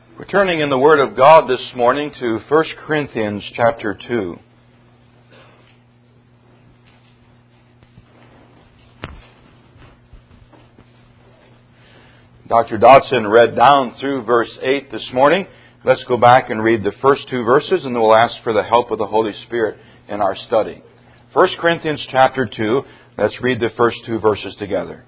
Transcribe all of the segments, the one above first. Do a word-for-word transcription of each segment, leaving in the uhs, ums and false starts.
We're turning in the Word of God this morning to First Corinthians chapter two. Doctor Dodson read down through verse eight this morning. Let's go back and read the first two verses, and then we'll ask for the help of the Holy Spirit in our study. First Corinthians chapter two, let's read the first two verses together.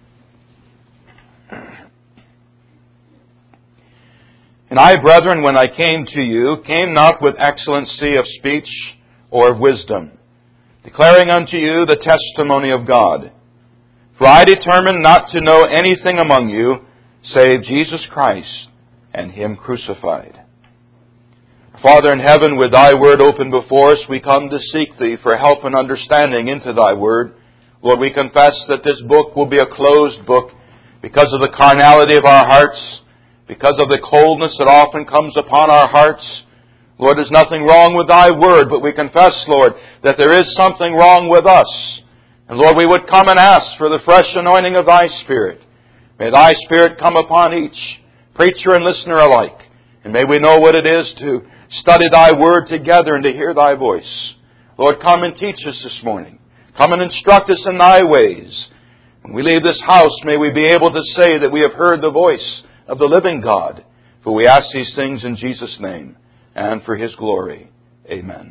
And I, brethren, when I came to you, came not with excellency of speech or of wisdom, declaring unto you the testimony of God. For I determined not to know anything among you, save Jesus Christ and Him crucified. Father in heaven, with Thy Word open before us, we come to seek Thee for help and understanding into Thy Word. Lord, we confess that this book will be a closed book because of the carnality of our hearts, because of the coldness that often comes upon our hearts. Lord, there's nothing wrong with Thy Word, but we confess, Lord, that there is something wrong with us. And Lord, we would come and ask for the fresh anointing of Thy Spirit. May Thy Spirit come upon each, preacher and listener alike. And may we know what it is to study Thy Word together and to hear Thy voice. Lord, come and teach us this morning. Come and instruct us in Thy ways. When we leave this house, may we be able to say that we have heard the voice of the living God. For we ask these things in Jesus' name and for His glory. Amen.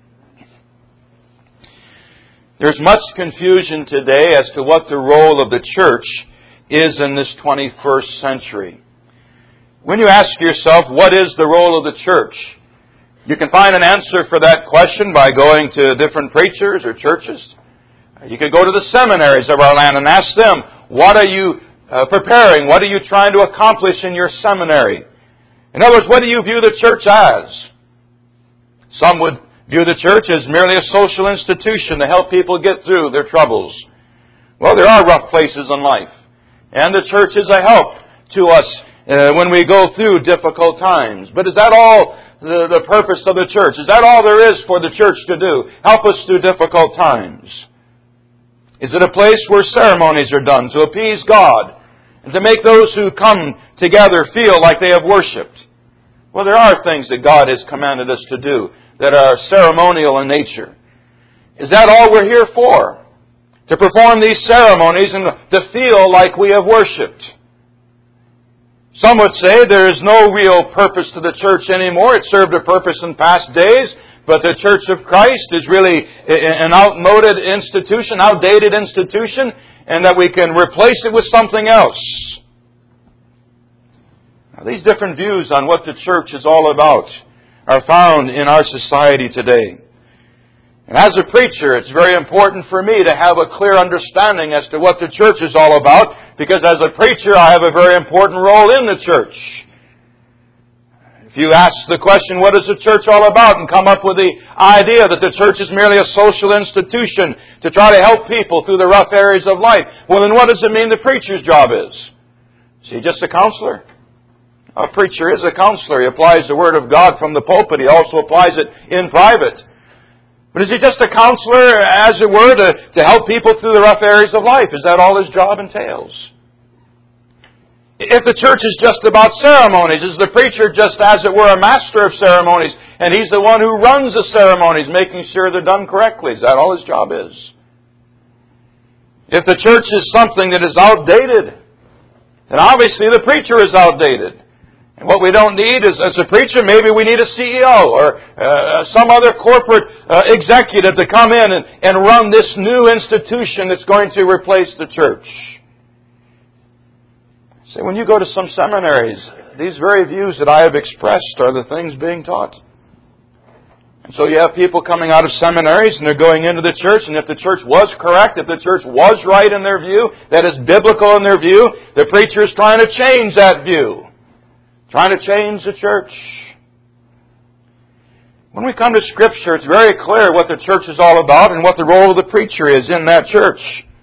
There's much confusion today as to what the role of the church is in this twenty-first century. When you ask yourself, what is the role of the church? You can find an answer for that question by going to different preachers or churches. You could go to the seminaries of our land and ask them, what are you uh, preparing? What are you trying to accomplish in your seminary? In other words, what do you view the church as? Some would view the church as merely a social institution to help people get through their troubles. Well, there are rough places in life, and the church is a help to us uh, when we go through difficult times. But is that all the, the purpose of the church? Is that all there is for the church to do? Help us through difficult times. Is it a place where ceremonies are done to appease God and to make those who come together feel like they have worshipped? Well, there are things that God has commanded us to do that are ceremonial in nature. Is that all we're here for? To perform these ceremonies and to feel like we have worshipped? Some would say there is no real purpose to the church anymore. It served a purpose in past days, but the Church of Christ is really an outmoded institution, outdated institution, and that we can replace it with something else. Now, these different views on what the church is all about are found in our society today. And as a preacher, it's very important for me to have a clear understanding as to what the church is all about, because as a preacher, I have a very important role in the church. If you ask the question, what is the church all about, and come up with the idea that the church is merely a social institution to try to help people through the rough areas of life, well, then what does it mean the preacher's job is? Is he just a counselor? A preacher is a counselor. He applies the Word of God from the pulpit. He also applies it in private. But is he just a counselor, as it were, to, to help people through the rough areas of life? Is that all his job entails? If the church is just about ceremonies, is the preacher just, as it were, a master of ceremonies, and he's the one who runs the ceremonies, making sure they're done correctly? Is that all his job is? If the church is something that is outdated, then obviously the preacher is outdated. And what we don't need is, as a preacher, maybe we need a C E O or uh, some other corporate uh, executive to come in and, and run this new institution that's going to replace the church. See, when you go to some seminaries, these very views that I have expressed are the things being taught. And so you have people coming out of seminaries and they're going into the church, and if the church was correct, if the church was right in their view, that is biblical in their view, the preacher is trying to change that view. Trying to change the church. When we come to Scripture, it's very clear what the church is all about and what the role of the preacher is in that church.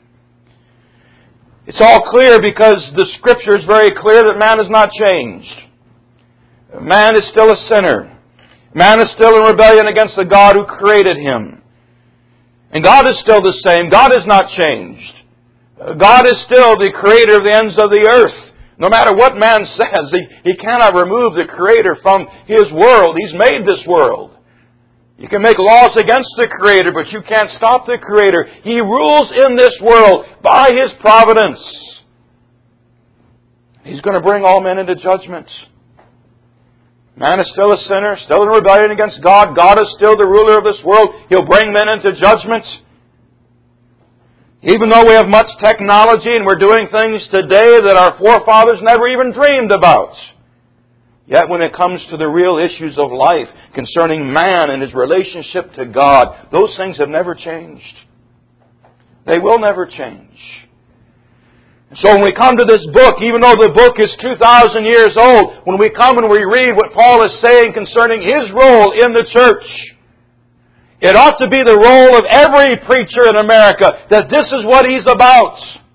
It's all clear because the Scripture is very clear that man has not changed. Man is still a sinner. Man is still in rebellion against the God who created him. And God is still the same. God has not changed. God is still the creator of the ends of the earth. No matter what man says, he, he cannot remove the Creator from His world. He's made this world. You can make laws against the Creator, but you can't stop the Creator. He rules in this world by His providence. He's going to bring all men into judgment. Man is still a sinner, still in rebellion against God. God is still the ruler of this world. He'll bring men into judgment. Even though we have much technology and we're doing things today that our forefathers never even dreamed about. Yet when it comes to the real issues of life concerning man and his relationship to God, those things have never changed. They will never change. So when we come to this book, even though the book is two thousand years old, when we come and we read what Paul is saying concerning his role in the church, it ought to be the role of every preacher in America that this is what he's about.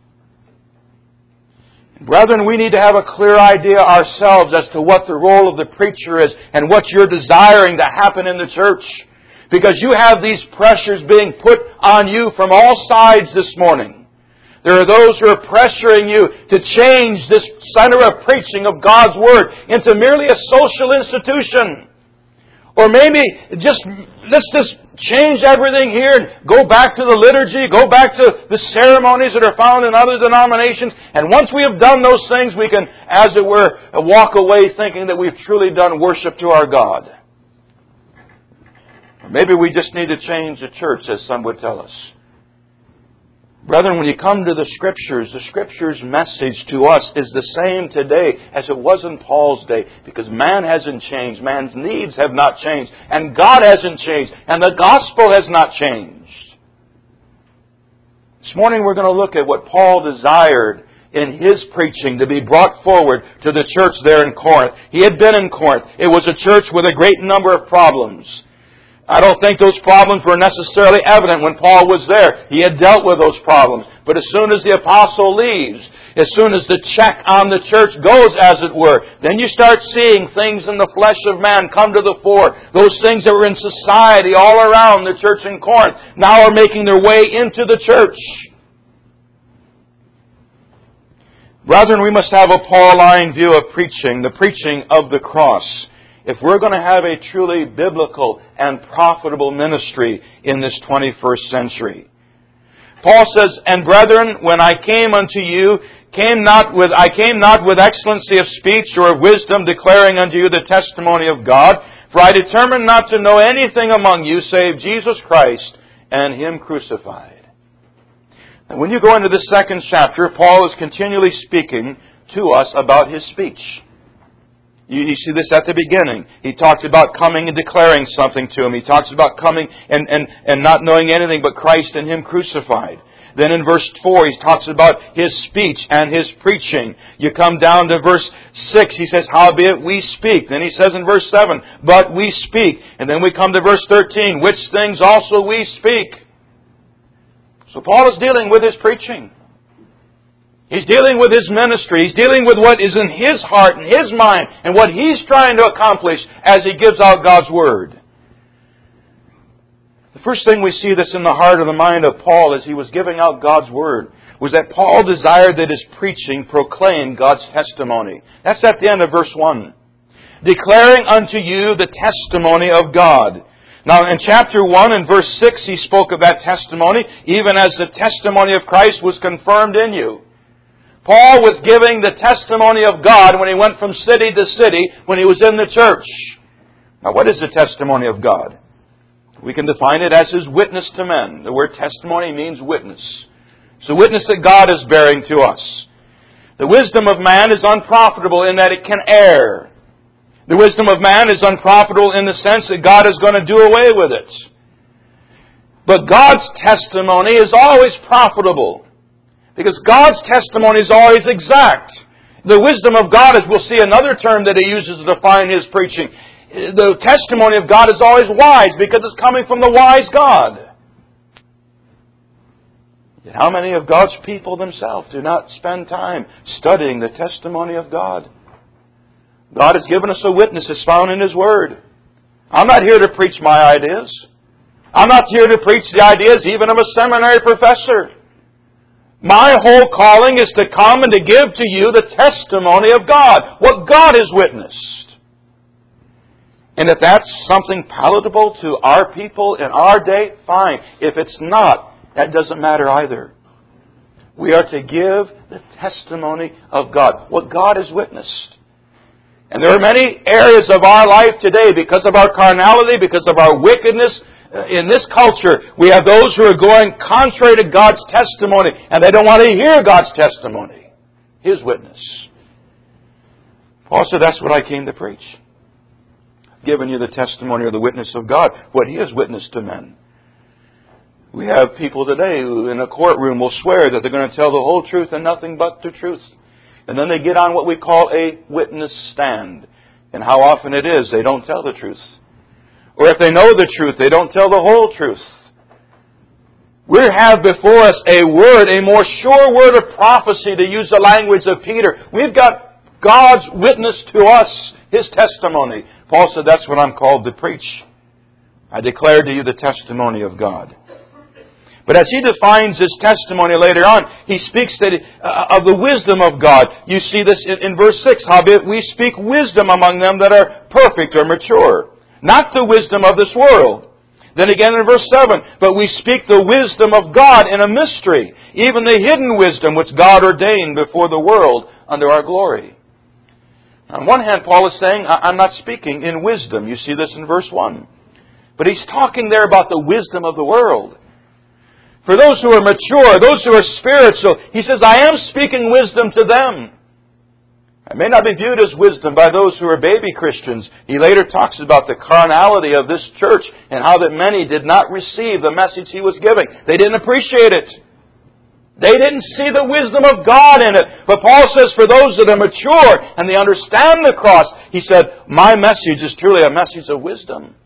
Brethren, we need to have a clear idea ourselves as to what the role of the preacher is and what you're desiring to happen in the church. Because you have these pressures being put on you from all sides this morning. There are those who are pressuring you to change this center of preaching of God's Word into merely a social institution. Or maybe just, let's just change everything here and go back to the liturgy, go back to the ceremonies that are found in other denominations. And once we have done those things, we can, as it were, walk away thinking that we've truly done worship to our God. Or maybe we just need to change the church, as some would tell us. Brethren, when you come to the Scriptures, the Scriptures' message to us is the same today as it was in Paul's day. Because man hasn't changed. Man's needs have not changed. And God hasn't changed. And the gospel has not changed. This morning we're going to look at what Paul desired in his preaching to be brought forward to the church there in Corinth. He had been in Corinth. It was a church with a great number of problems. I don't think those problems were necessarily evident when Paul was there. He had dealt with those problems. But as soon as the apostle leaves, as soon as the check on the church goes, as it were, then you start seeing things in the flesh of man come to the fore. Those things that were in society all around the church in Corinth now are making their way into the church. Brethren, we must have a Pauline view of preaching, the preaching of the cross, if we're going to have a truly biblical and profitable ministry in this twenty-first century. Paul says, "And brethren, when I came unto you, came not with I came not with excellency of speech or of wisdom, declaring unto you the testimony of God. For I determined not to know anything among you save Jesus Christ and Him crucified." And when you go into the second chapter, Paul is continually speaking to us about his speech. You, you see this at the beginning. He talks about coming and declaring something to him. He talks about coming and, and, and not knowing anything but Christ and Him crucified. Then in verse four, he talks about his speech and his preaching. You come down to verse six, he says, "Howbeit we speak." Then he says in verse seven, "But we speak." And then we come to verse thirteen, "Which things also we speak." So Paul is dealing with his preaching. He's dealing with his ministry. He's dealing with what is in his heart and his mind and what he's trying to accomplish as he gives out God's Word. The first thing we see that's in the heart of the mind of Paul as he was giving out God's Word was that Paul desired that his preaching proclaim God's testimony. That's at the end of verse one. "Declaring unto you the testimony of God." Now in chapter one and verse six he spoke of that testimony, even as the testimony of Christ was confirmed in you. Paul was giving the testimony of God when he went from city to city when he was in the church. Now what is the testimony of God? We can define it as His witness to men. The word testimony means witness. It's a witness that God is bearing to us. The wisdom of man is unprofitable in that it can err. The wisdom of man is unprofitable in the sense that God is going to do away with it. But God's testimony is always profitable. Because God's testimony is always exact. The wisdom of God, as we'll see another term that He uses to define His preaching, the testimony of God is always wise because it's coming from the wise God. Yet how many of God's people themselves do not spend time studying the testimony of God? God has given us a witness as found in His Word. I'm not here to preach my ideas. I'm not here to preach the ideas even of a seminary professor. My whole calling is to come and to give to you the testimony of God, what God has witnessed. And if that's something palatable to our people in our day, fine. If it's not, that doesn't matter either. We are to give the testimony of God, what God has witnessed. And there are many areas of our life today, because of our carnality, because of our wickedness, in this culture, we have those who are going contrary to God's testimony, and they don't want to hear God's testimony, His witness. Paul said, that's what I came to preach. I've given you the testimony or the witness of God, what He has witnessed to men. We have people today who in a courtroom will swear that they're going to tell the whole truth and nothing but the truth. And then they get on what we call a witness stand. And how often it is they don't tell the truth. Or if they know the truth, they don't tell the whole truth. We have before us a word, a more sure word of prophecy, to use the language of Peter. We've got God's witness to us, His testimony. Paul said, that's what I'm called to preach. I declare to you the testimony of God. But as he defines his testimony later on, he speaks that, uh, of the wisdom of God. You see this in, in verse six. Howbeit we speak wisdom among them that are perfect or mature, not the wisdom of this world. Then again in verse seven, but we speak the wisdom of God in a mystery, even the hidden wisdom which God ordained before the world unto our glory. On one hand, Paul is saying, I'm not speaking in wisdom. You see this in verse one. But he's talking there about the wisdom of the world. For those who are mature, those who are spiritual, he says, I am speaking wisdom to them. It may not be viewed as wisdom by those who are baby Christians. He later talks about the carnality of this church and how that many did not receive the message he was giving. They didn't appreciate it. They didn't see the wisdom of God in it. But Paul says for those that are mature and they understand the cross, he said, my message is truly a message of wisdom.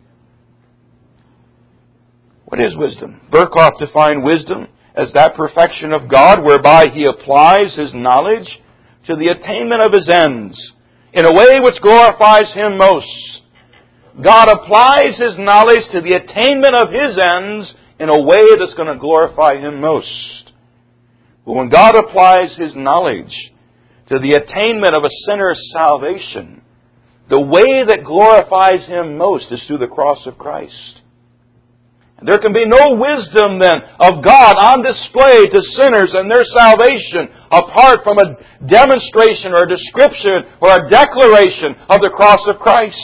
What is wisdom? Berkhoff defined wisdom as that perfection of God whereby He applies His knowledge to the attainment of His ends in a way which glorifies Him most. God applies His knowledge to the attainment of His ends in a way that's going to glorify Him most. But when God applies His knowledge to the attainment of a sinner's salvation, the way that glorifies Him most is through the cross of Christ. There can be no wisdom then of God on display to sinners and their salvation apart from a demonstration or a description or a declaration of the cross of Christ.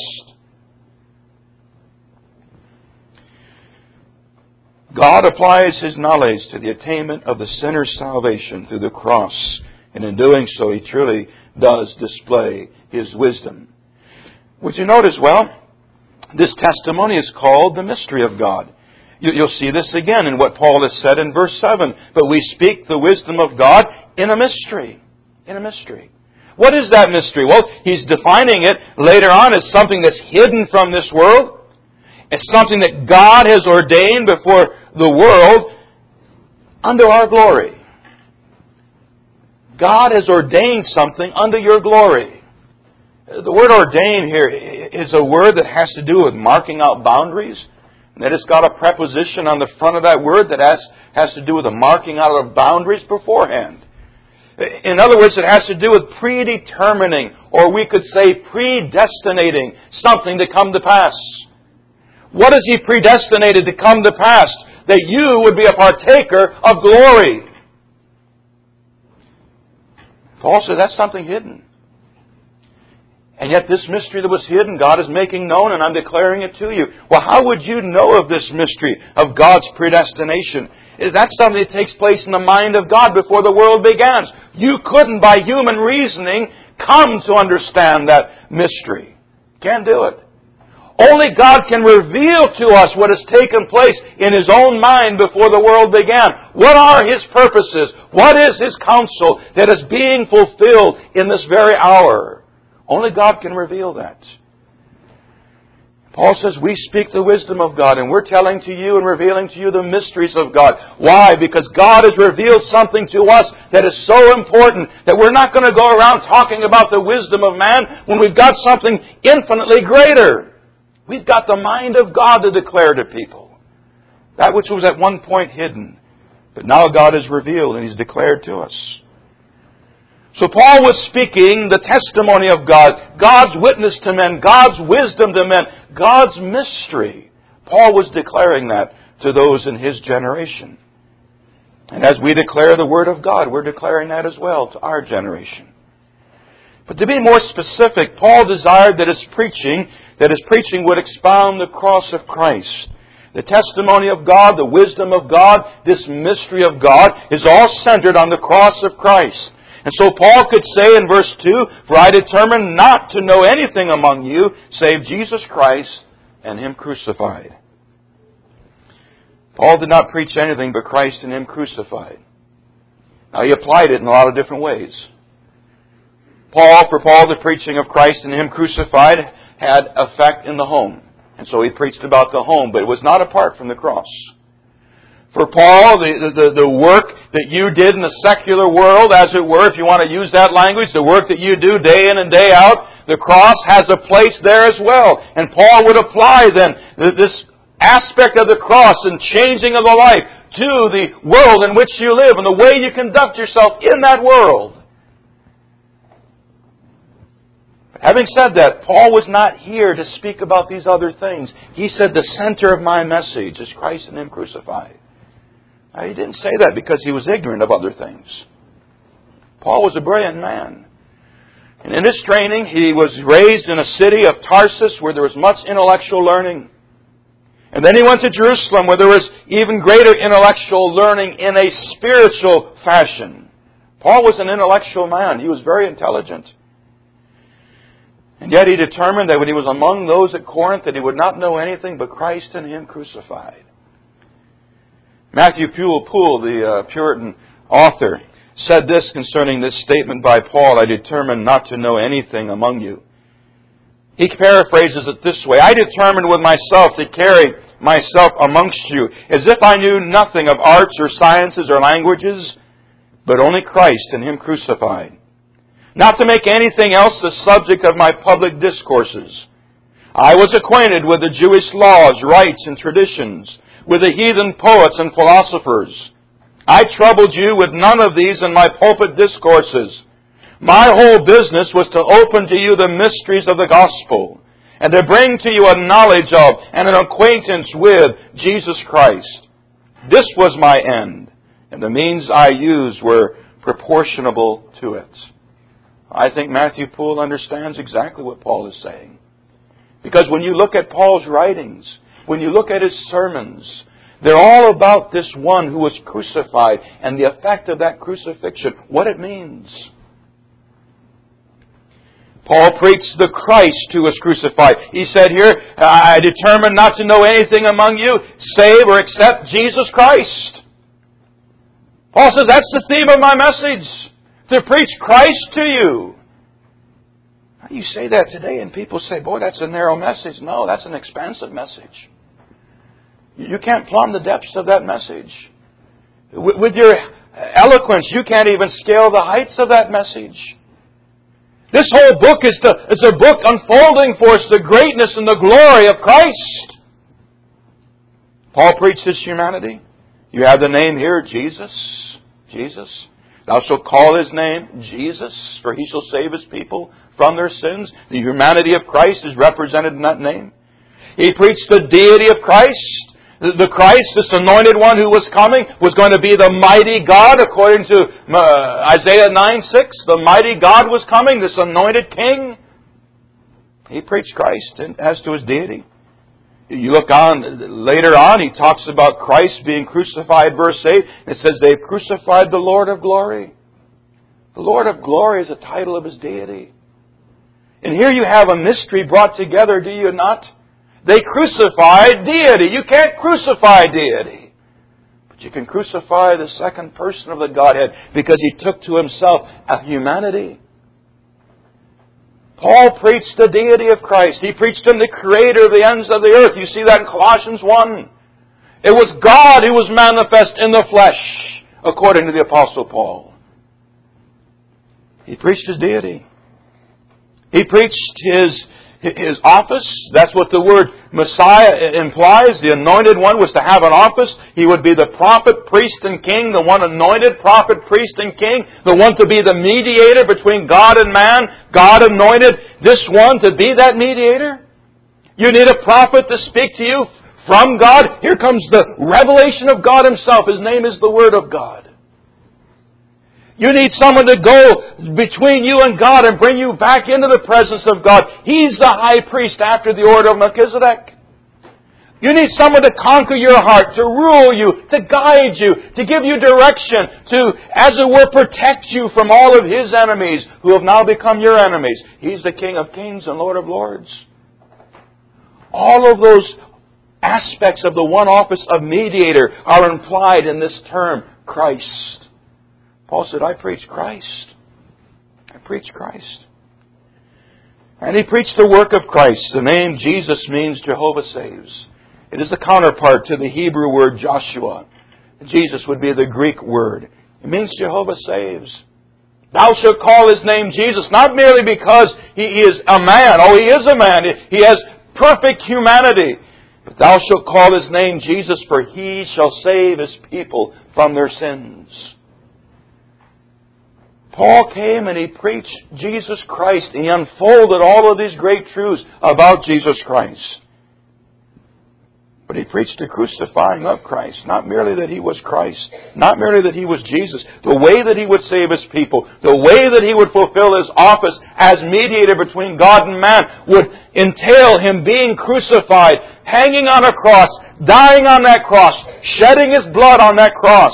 God applies His knowledge to the attainment of the sinner's salvation through the cross. And in doing so, He truly does display His wisdom. Would you notice, well, this testimony is called the mystery of God. You'll see this again in what Paul has said in verse seven. But we speak the wisdom of God in a mystery. In a mystery. What is that mystery? Well, he's defining it later on as something that's hidden from this world. It's something that God has ordained before the world unto our glory. God has ordained something unto your glory. The word ordain here is a word that has to do with marking out boundaries. That it's got a preposition on the front of that word that has, has to do with the marking out of boundaries beforehand. In other words, it has to do with predetermining, or we could say predestinating something to come to pass. What has He predestinated to come to pass? That you would be a partaker of glory. Paul said that's something hidden. And yet this mystery that was hidden, God is making known, and I'm declaring it to you. Well, how would you know of this mystery of God's predestination? That's something that takes place in the mind of God before the world began. You couldn't, by human reasoning, come to understand that mystery. Can't do it. Only God can reveal to us what has taken place in His own mind before the world began. What are His purposes? What is His counsel that is being fulfilled in this very hour? Only God can reveal that. Paul says we speak the wisdom of God, and we're telling to you and revealing to you the mysteries of God. Why? Because God has revealed something to us that is so important that we're not going to go around talking about the wisdom of man when we've got something infinitely greater. We've got the mind of God to declare to people. That which was at one point hidden, But now God has revealed and He's declared to us. So Paul was speaking the testimony of God, God's witness to men, God's wisdom to men, God's mystery. Paul was declaring that to those in his generation. And as we declare the Word of God, we're declaring that as well to our generation. But to be more specific, Paul desired that his preaching, that his preaching would expound the cross of Christ. The testimony of God, the wisdom of God, this mystery of God is all centered on the cross of Christ. And so Paul could say in verse two, "For I determined not to know anything among you save Jesus Christ and Him crucified." Paul did not preach anything but Christ and Him crucified. Now he applied it in a lot of different ways. Paul, for Paul, the preaching of Christ and Him crucified had effect in the home. And so he preached about the home, but it was not apart from the cross. For Paul, the, the, the work that you did in the secular world, as it were, if you want to use that language, the work that you do day in and day out, the cross has a place there as well. And Paul would apply then this aspect of the cross and changing of the life to the world in which you live and the way you conduct yourself in that world. Having said that, Paul was not here to speak about these other things. He said the center of my message is Christ and Him crucified. Now, he didn't say that because he was ignorant of other things. Paul was a brilliant man. And in his training, he was raised in a city of Tarsus where there was much intellectual learning. And then he went to Jerusalem where there was even greater intellectual learning in a spiritual fashion. Paul was an intellectual man. He was very intelligent. And yet he determined that when he was among those at Corinth that he would not know anything but Christ and Him crucified. Matthew Poole, the uh, Puritan author, said this concerning this statement by Paul, "I determined not to know anything among you." He paraphrases it this way, "I determined with myself to carry myself amongst you, as if I knew nothing of arts or sciences or languages, but only Christ and Him crucified. Not to make anything else the subject of my public discourses. I was acquainted with the Jewish laws, rites, and traditions, with the heathen poets and philosophers. I troubled you with none of these in my pulpit discourses. My whole business was to open to you the mysteries of the gospel, and to bring to you a knowledge of and an acquaintance with Jesus Christ. This was my end, and the means I used were proportionable to it." I think Matthew Poole understands exactly what Paul is saying. Because when you look at Paul's writings, when you look at his sermons, they're all about this one who was crucified and the effect of that crucifixion, what it means. Paul preached the Christ who was crucified. He said here, "I determined not to know anything among you save or except Jesus Christ." Paul says, that's the theme of my message. To preach Christ to you. Now, you say that today and people say, "Boy, that's a narrow message." No, that's an expansive message. You can't plumb the depths of that message. With your eloquence, you can't even scale the heights of that message. This whole book is, the, is a book unfolding for us the greatness and the glory of Christ. Paul preached His humanity. You have the name here, Jesus. Jesus. "Thou shalt call His name Jesus, for He shall save His people from their sins." The humanity of Christ is represented in that name. He preached the deity of Christ. The Christ, this anointed one who was coming, was going to be the mighty God, according to Isaiah nine six. The mighty God was coming, this anointed king. He preached Christ as to His deity. You look on, later on, he talks about Christ being crucified, verse eight. It says, "They've crucified the Lord of glory." The Lord of glory is a title of His deity. And here you have a mystery brought together, do you not? They crucified deity. You can't crucify deity. But you can crucify the second person of the Godhead because He took to Himself a humanity. Paul preached the deity of Christ. He preached Him the Creator of the ends of the earth. You see that in Colossians one. It was God who was manifest in the flesh, according to the Apostle Paul. He preached His deity. He preached His his office. That's what the word Messiah implies. The anointed one was to have an office. He would be the prophet, priest, and king, the one anointed prophet, priest, and king, the one to be the mediator between God and man, God anointed this one to be that mediator. You need a prophet to speak to you from God. Here comes the revelation of God Himself. His name is the Word of God. You need someone to go between you and God and bring you back into the presence of God. He's the high priest after the order of Melchizedek. You need someone to conquer your heart, to rule you, to guide you, to give you direction, to, as it were, protect you from all of His enemies who have now become your enemies. He's the King of kings and Lord of lords. All of those aspects of the one office of mediator are implied in this term, Christ. Paul said, I preach Christ. I preach Christ. And he preached the work of Christ. The name Jesus means Jehovah saves. It is the counterpart to the Hebrew word Joshua. Jesus would be the Greek word. It means Jehovah saves. Thou shalt call His name Jesus, not merely because He is a man. Oh, He is a man. He has perfect humanity. But thou shalt call His name Jesus, for He shall save His people from their sins. Paul came and he preached Jesus Christ. He unfolded all of these great truths about Jesus Christ. But he preached the crucifying of Christ. Not merely that He was Christ. Not merely that He was Jesus. The way that He would save His people. The way that He would fulfill His office as mediator between God and man would entail Him being crucified, hanging on a cross, dying on that cross, shedding His blood on that cross.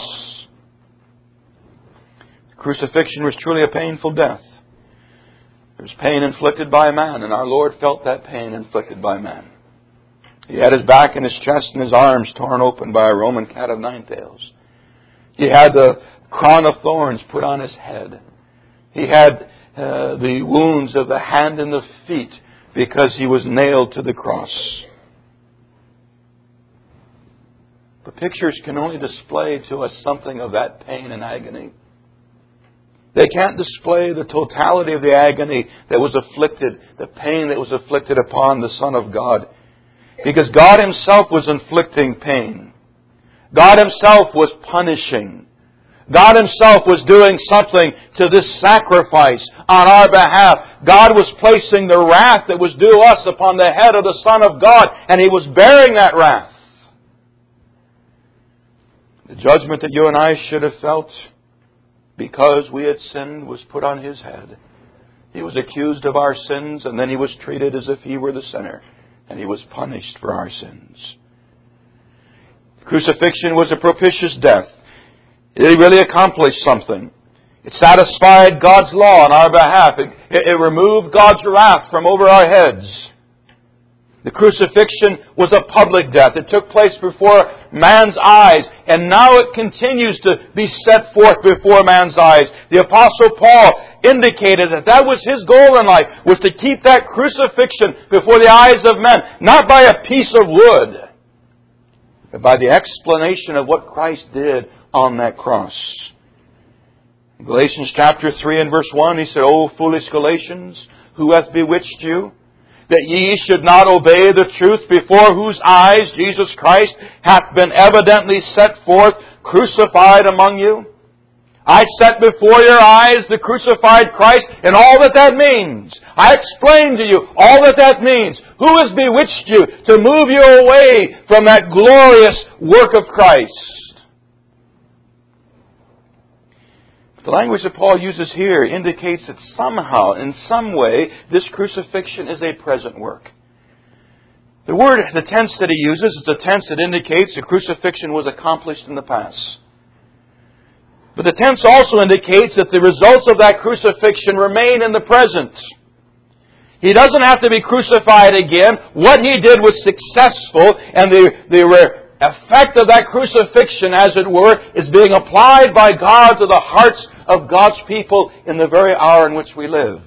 Crucifixion was truly a painful death. There was pain inflicted by man, and our Lord felt that pain inflicted by man. He had His back and His chest and His arms torn open by a Roman cat of nine tails. He had the crown of thorns put on His head. He had uh, the wounds of the hand and the feet because He was nailed to the cross. The pictures can only display to us something of that pain and agony. They can't display the totality of the agony that was afflicted, the pain that was afflicted upon the Son of God. Because God Himself was inflicting pain. God Himself was punishing. God Himself was doing something to this sacrifice on our behalf. God was placing the wrath that was due us upon the head of the Son of God, and He was bearing that wrath. The judgment that you and I should have felt because we had sinned was put on His head. He was accused of our sins, and then He was treated as if He were the sinner, and He was punished for our sins. The crucifixion was a propitious death. It really accomplished something. It satisfied God's law on our behalf. It, it, it removed God's wrath from over our heads. The crucifixion was a public death. It took place before man's eyes, and now it continues to be set forth before man's eyes. The Apostle Paul indicated that that was his goal in life, was to keep that crucifixion before the eyes of men, not by a piece of wood, but by the explanation of what Christ did on that cross. In Galatians chapter three and verse one, he said, O foolish Galatians, who hath bewitched you, that ye should not obey the truth, before whose eyes Jesus Christ hath been evidently set forth, crucified among you? I set before your eyes the crucified Christ and all that that means. I explained to you all that that means. Who has bewitched you to move you away from that glorious work of Christ? The language that Paul uses here indicates that somehow, in some way, this crucifixion is a present work. The word, the tense that he uses, is the tense that indicates the crucifixion was accomplished in the past. But the tense also indicates that the results of that crucifixion remain in the present. He doesn't have to be crucified again. What he did was successful, and the, the effect of that crucifixion, as it were, is being applied by God to the hearts of God's people in the very hour in which we live.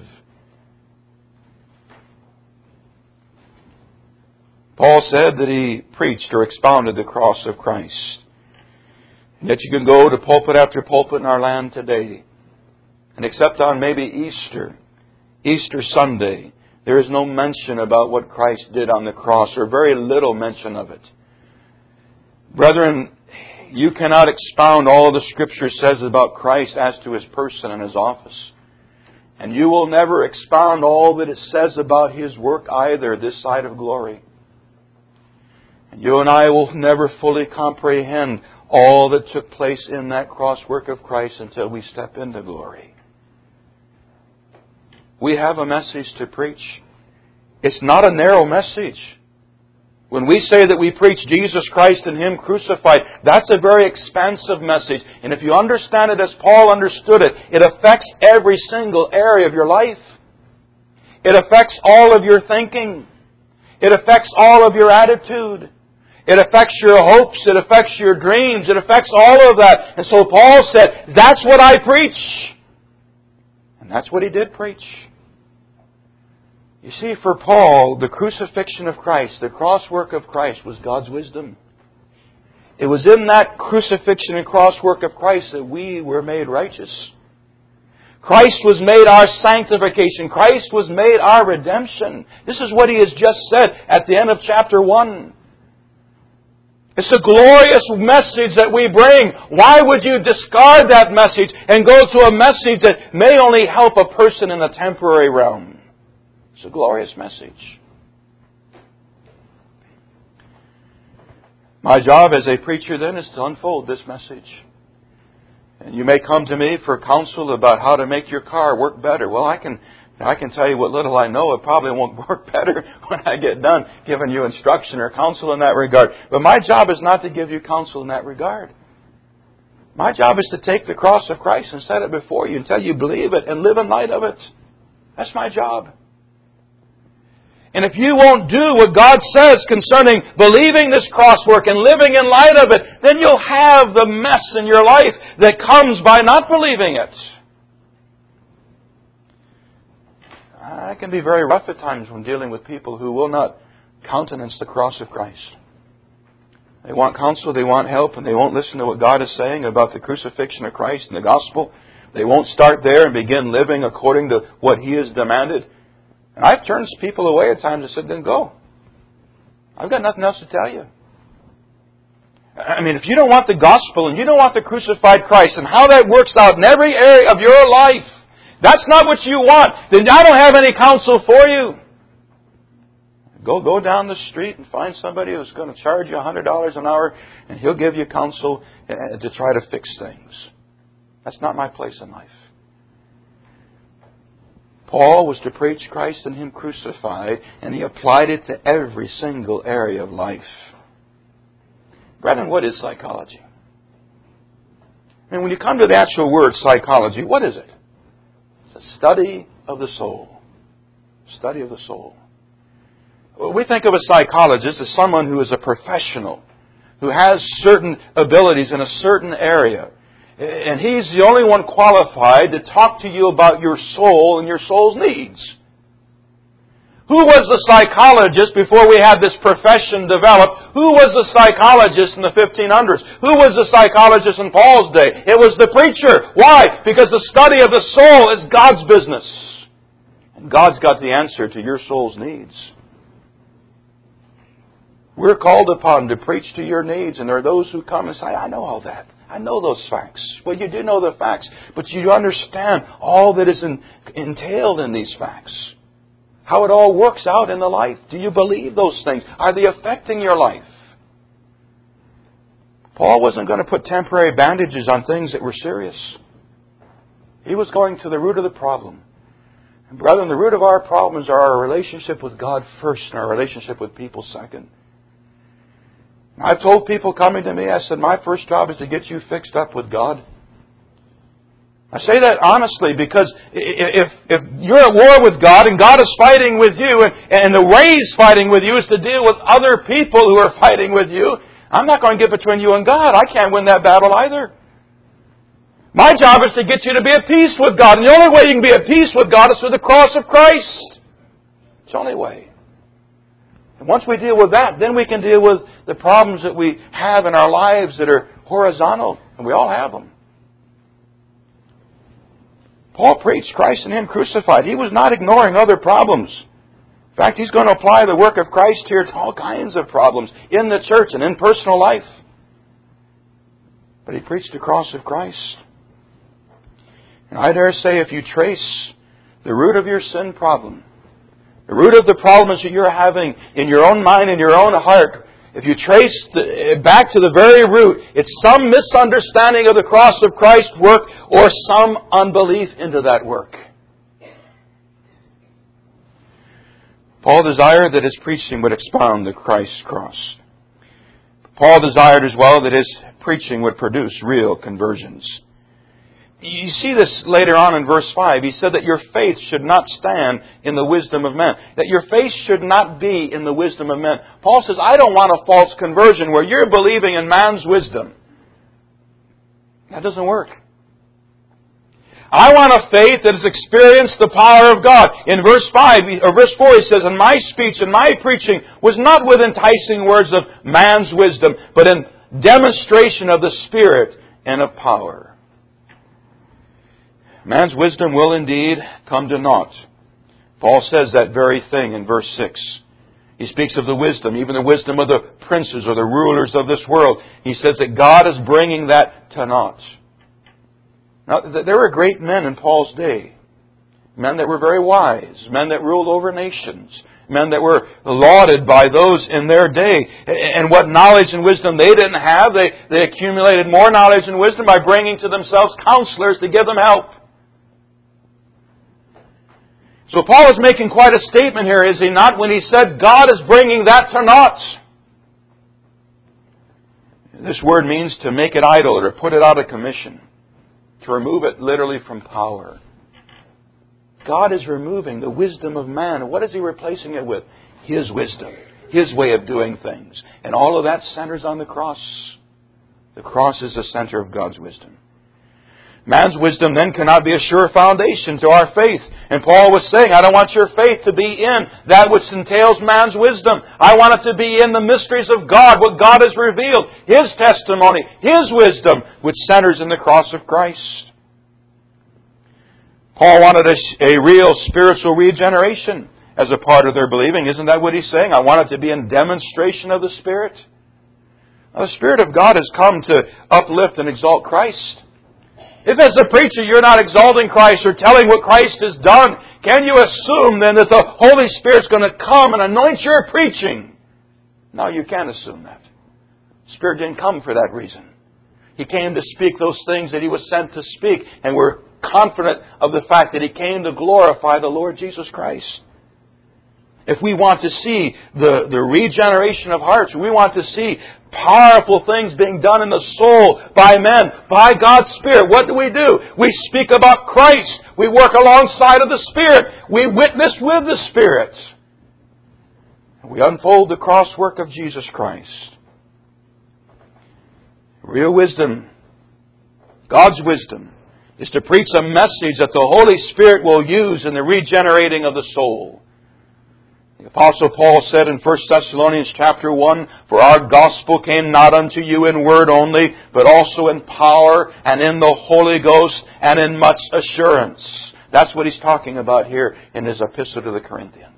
Paul said that he preached or expounded the cross of Christ. And yet you can go to pulpit after pulpit in our land today, and except on maybe Easter, Easter Sunday, there is no mention about what Christ did on the cross, or very little mention of it. Brethren, you cannot expound all the Scripture says about Christ as to His person and His office. And you will never expound all that it says about His work either this side of glory. And you and I will never fully comprehend all that took place in that cross work of Christ until we step into glory. We have a message to preach. It's not a narrow message. When we say that we preach Jesus Christ and Him crucified, that's a very expansive message. And if you understand it as Paul understood it, it affects every single area of your life. It affects all of your thinking. It affects all of your attitude. It affects your hopes. It affects your dreams. It affects all of that. And so Paul said, that's what I preach. And that's what he did preach. You see, for Paul, the crucifixion of Christ, the cross work of Christ was God's wisdom. It was in that crucifixion and cross work of Christ that we were made righteous. Christ was made our sanctification. Christ was made our redemption. This is what he has just said at the end of chapter one. It's a glorious message that we bring. Why would you discard that message and go to a message that may only help a person in a temporary realm? It's a glorious message. My job as a preacher then is to unfold this message. And you may come to me for counsel about how to make your car work better. Well, I can I can tell you what little I know. It probably won't work better when I get done giving you instruction or counsel in that regard. But my job is not to give you counsel in that regard. My job is to take the cross of Christ and set it before you until you believe it and live in light of it. That's my job. And if you won't do what God says concerning believing this crosswork and living in light of it, then you'll have the mess in your life that comes by not believing it. I can be very rough at times when dealing with people who will not countenance the cross of Christ. They want counsel, they want help, and they won't listen to what God is saying about the crucifixion of Christ and the gospel. They won't start there and begin living according to what He has demanded. And I've turned people away at times and said, then go. I've got nothing else to tell you. I mean, if you don't want the gospel and you don't want the crucified Christ and how that works out in every area of your life, that's not what you want, then I don't have any counsel for you. Go go down the street and find somebody who's going to charge you one hundred dollars an hour and he'll give you counsel to try to fix things. That's not my place in life. Paul was to preach Christ and Him crucified, and he applied it to every single area of life. Brethren, what is psychology? I mean, when you come to the actual word psychology, what is it? It's a study of the soul. Study of the soul. We think of a psychologist as someone who is a professional, who has certain abilities in a certain area. And he's the only one qualified to talk to you about your soul and your soul's needs. Who was the psychologist before we had this profession developed? Who was the psychologist in the fifteen hundreds? Who was the psychologist in Paul's day? It was the preacher. Why? Because the study of the soul is God's business. And God's got the answer to your soul's needs. We're called upon to preach to your needs, and there are those who come and say, I know all that. I know those facts. Well, you do know the facts, but you understand all that is in, entailed in these facts. How it all works out in the life. Do you believe those things? Are they affecting your life? Paul wasn't going to put temporary bandages on things that were serious. He was going to the root of the problem. And brethren, the root of our problems are our relationship with God first and our relationship with people second. I've told people coming to me, I said, my first job is to get you fixed up with God. I say that honestly because if if you're at war with God and God is fighting with you and, and the way He's fighting with you is to deal with other people who are fighting with you, I'm not going to get between you and God. I can't win that battle either. My job is to get you to be at peace with God. And the only way you can be at peace with God is through the cross of Christ. It's the only way. And once we deal with that, then we can deal with the problems that we have in our lives that are horizontal. And we all have them. Paul preached Christ and Him crucified. He was not ignoring other problems. In fact, he's going to apply the work of Christ here to all kinds of problems in the church and in personal life. But he preached the cross of Christ. And I dare say if you trace the root of your sin problem, the root of the problems that you're having in your own mind and your own heart, if you trace the, back to the very root, it's some misunderstanding of the cross of Christ's work or some unbelief into that work. Paul desired that his preaching would expound the Christ's cross. Paul desired as well that his preaching would produce real conversions. You see this later on in verse five. He said that your faith should not stand in the wisdom of men. That your faith should not be in the wisdom of men. Paul says, I don't want a false conversion where you're believing in man's wisdom. That doesn't work. I want a faith that has experienced the power of God. In verse five, or verse four, he says, and my speech and my preaching was not with enticing words of man's wisdom, but in demonstration of the Spirit and of power. Man's wisdom will indeed come to naught. Paul says that very thing in verse six. He speaks of the wisdom, even the wisdom of the princes or the rulers of this world. He says that God is bringing that to naught. Now, there were great men in Paul's day. Men that were very wise. Men that ruled over nations. Men that were lauded by those in their day. And what knowledge and wisdom they didn't have, they, they accumulated more knowledge and wisdom by bringing to themselves counselors to give them help. So Paul is making quite a statement here, is he not, when he said God is bringing that to naught. This word means to make it idle or to put it out of commission. To remove it literally from power. God is removing the wisdom of man. What is He replacing it with? His wisdom. His way of doing things. And all of that centers on the cross. The cross is the center of God's wisdom. Man's wisdom then cannot be a sure foundation to our faith. And Paul was saying, I don't want your faith to be in that which entails man's wisdom. I want it to be in the mysteries of God, what God has revealed, His testimony, His wisdom, which centers in the cross of Christ. Paul wanted a, a real spiritual regeneration as a part of their believing. Isn't that what he's saying? I want it to be in demonstration of the Spirit. Now, the Spirit of God has come to uplift and exalt Christ. If as a preacher you're not exalting Christ or telling what Christ has done, can you assume then that the Holy Spirit's going to come and anoint your preaching? No, you can't assume that. The Spirit didn't come for that reason. He came to speak those things that He was sent to speak, and we're confident of the fact that He came to glorify the Lord Jesus Christ. If we want to see the, the regeneration of hearts, we want to see powerful things being done in the soul by men, by God's Spirit, what do we do? We speak about Christ. We work alongside of the Spirit. We witness with the Spirit. We unfold the cross work of Jesus Christ. Real wisdom, God's wisdom, is to preach a message that the Holy Spirit will use in the regenerating of the soul. The Apostle Paul said in First Thessalonians chapter one, for our gospel came not unto you in word only, but also in power and in the Holy Ghost and in much assurance. That's what he's talking about here in his epistle to the Corinthians.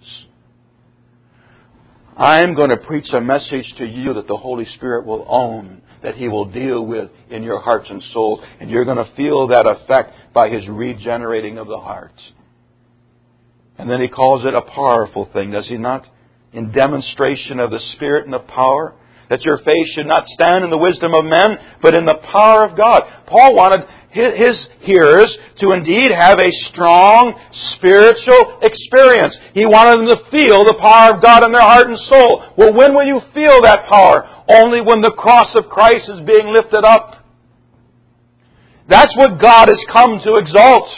I'm going to preach a message to you that the Holy Spirit will own, that He will deal with in your hearts and souls, and you're going to feel that effect by His regenerating of the heart. And then he calls it a powerful thing, does he not? In demonstration of the Spirit and the power. That your faith should not stand in the wisdom of men, but in the power of God. Paul wanted his hearers to indeed have a strong spiritual experience. He wanted them to feel the power of God in their heart and soul. Well, when will you feel that power? Only when the cross of Christ is being lifted up. That's what God has come to exalt.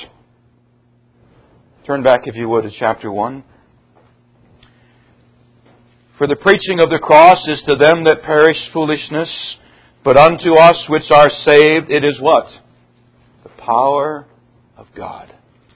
Turn back, if you would, to chapter one. For the preaching of the cross is to them that perish foolishness, but unto us which are saved it is what? The power of God.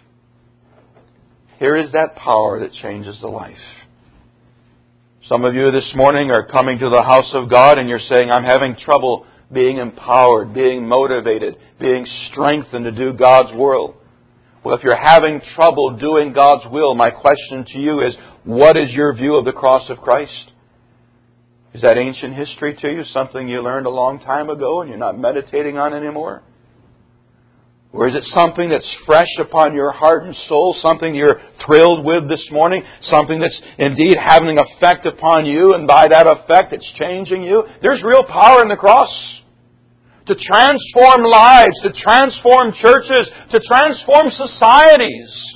Here is that power that changes the life. Some of you this morning are coming to the house of God and you're saying, I'm having trouble being empowered, being motivated, being strengthened to do God's will. Well, if you're having trouble doing God's will, my question to you is, What is your view of the cross of Christ? Is that ancient history to you? Something you learned a long time ago and you're not meditating on anymore? Or is it something that's fresh upon your heart and soul? Something you're thrilled with this morning? Something that's indeed having an effect upon you, and by that effect it's changing you? There's real power in the cross to transform lives, to transform churches, to transform societies.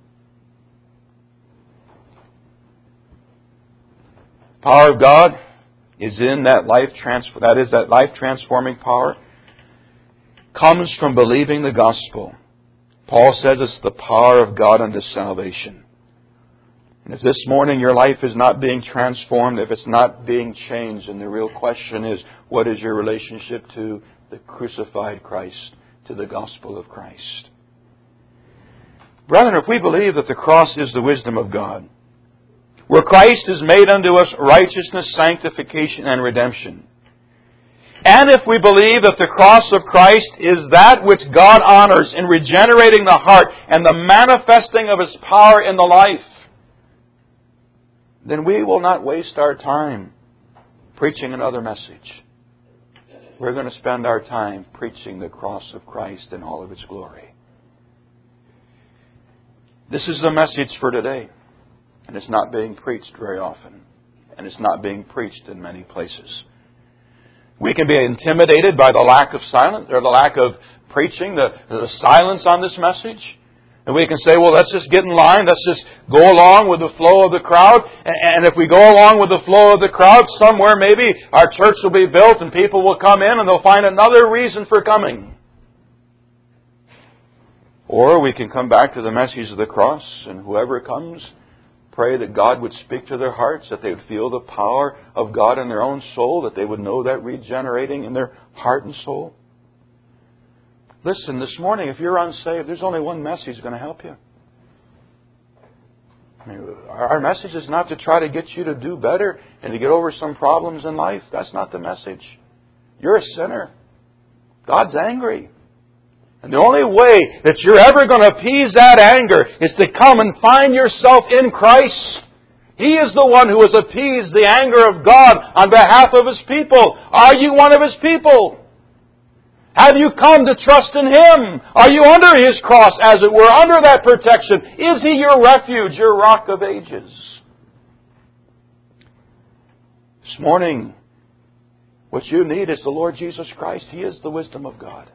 The power of God is in that life transfer. That is, that life transforming power comes from believing the gospel. Paul says it's the power of God unto salvation. And if this morning your life is not being transformed, if it's not being changed, then the real question is, what is your relationship to the crucified Christ, to the gospel of Christ? Brethren, if we believe that the cross is the wisdom of God, where Christ is made unto us righteousness, sanctification, and redemption, and if we believe that the cross of Christ is that which God honors in regenerating the heart and the manifesting of His power in the life, then we will not waste our time preaching another message. We're going to spend our time preaching the cross of Christ in all of its glory. This is the message for today. And it's not being preached very often. And it's not being preached in many places. We can be intimidated by the lack of silence, or the lack of preaching, the, the silence on this message. And we can say, well, let's just get in line. Let's just go along with the flow of the crowd. And if we go along with the flow of the crowd, somewhere maybe our church will be built and people will come in and they'll find another reason for coming. Or we can come back to the message of the cross, and whoever comes, pray that God would speak to their hearts, that they would feel the power of God in their own soul, that they would know that regenerating in their heart and soul. Listen, this morning, if you're unsaved, there's only one message going to help you. I mean, our message is not to try to get you to do better and to get over some problems in life. That's not the message. You're a sinner. God's angry. And the only way that you're ever going to appease that anger is to come and find yourself in Christ. He is the one who has appeased the anger of God on behalf of His people. Are you one of His people? Have you come to trust in Him? Are you under His cross, as it were, under that protection? Is He your refuge, your rock of ages? This morning, what you need is the Lord Jesus Christ. He is the wisdom of God.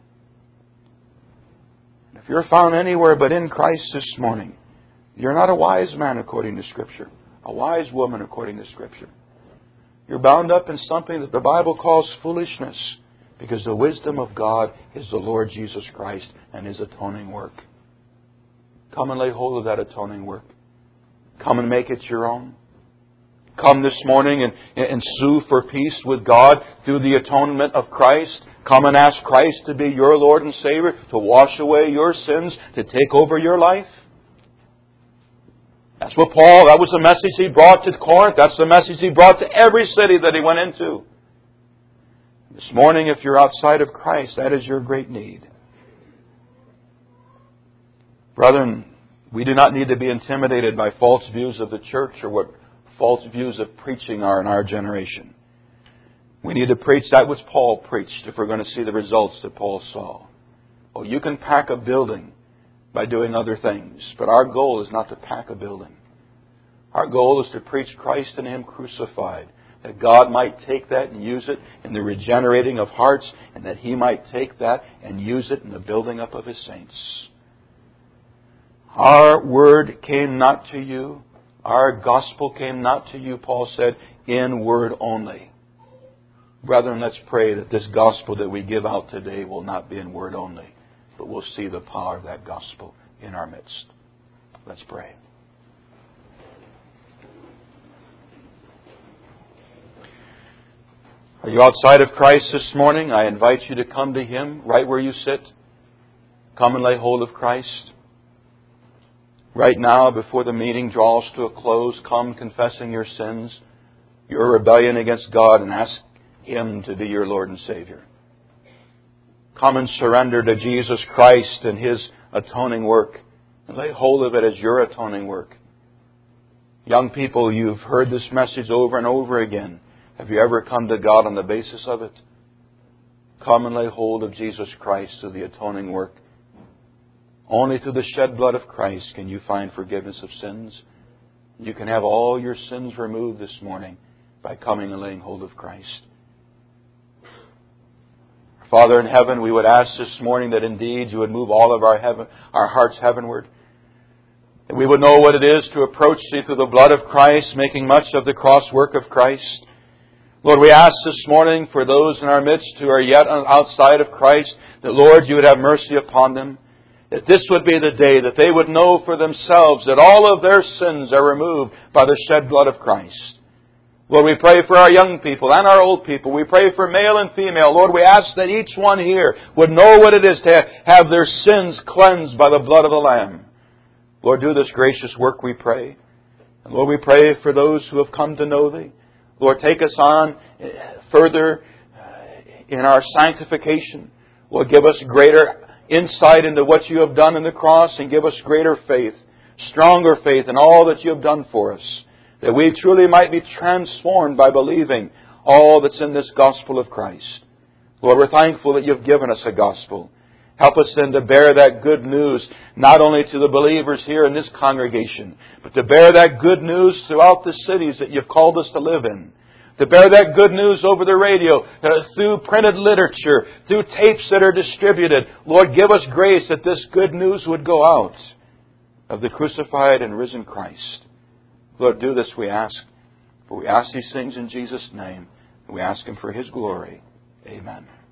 If you're found anywhere but in Christ this morning, you're not a wise man according to Scripture, a wise woman according to Scripture. You're bound up in something that the Bible calls foolishness, because the wisdom of God is the Lord Jesus Christ and His atoning work. Come and lay hold of that atoning work. Come and make it your own. Come this morning and, and sue for peace with God through the atonement of Christ. Come and ask Christ to be your Lord and Savior, to wash away your sins, to take over your life. That's what Paul, that was the message he brought to Corinth. That's the message he brought to every city that he went into. This morning, if you're outside of Christ, that is your great need. Brethren, we do not need to be intimidated by false views of the church or what false views of preaching are in our generation. We need to preach that which Paul preached if we're going to see the results that Paul saw. Oh, you can pack a building by doing other things, but our goal is not to pack a building. Our goal is to preach Christ and Him crucified, that God might take that and use it in the regenerating of hearts, and that He might take that and use it in the building up of His saints. Our word came not to you, our gospel came not to you, Paul said, in word only. Brethren, let's pray that this gospel that we give out today will not be in word only, but we'll see the power of that gospel in our midst. Let's pray. Are you outside of Christ this morning? I invite you to come to Him right where you sit. Come and lay hold of Christ. Right now, before the meeting draws to a close, come confessing your sins, your rebellion against God, and ask Him to be your Lord and Savior. Come and surrender to Jesus Christ and His atoning work, and lay hold of it as your atoning work. Young people, you've heard this message over and over again. Have you ever come to God on the basis of it? Come and lay hold of Jesus Christ through the atoning work. Only through the shed blood of Christ can you find forgiveness of sins. You can have all your sins removed this morning by coming and laying hold of Christ. Father in heaven, we would ask this morning that indeed you would move all of our heaven, our hearts heavenward. That we would know what it is to approach Thee through the blood of Christ, making much of the cross work of Christ. Lord, we ask this morning for those in our midst who are yet outside of Christ, that, Lord, you would have mercy upon them. That this would be the day that they would know for themselves that all of their sins are removed by the shed blood of Christ. Lord, we pray for our young people and our old people. We pray for male and female. Lord, we ask that each one here would know what it is to have their sins cleansed by the blood of the Lamb. Lord, do this gracious work, we pray. And Lord, we pray for those who have come to know Thee. Lord, take us on further in our sanctification. Lord, give us greater insight into what you have done in the cross and give us greater faith, stronger faith in all that you have done for us, that we truly might be transformed by believing all that's in this gospel of Christ. Lord, we're thankful that you've given us a gospel. Help us then to bear that good news, not only to the believers here in this congregation, but to bear that good news throughout the cities that you've called us to live in. To bear that good news over the radio, uh, through printed literature, through tapes that are distributed. Lord, give us grace that this good news would go out of the crucified and risen Christ. Lord, do this, we ask. For we ask these things in Jesus' name, and we ask Him for His glory. Amen.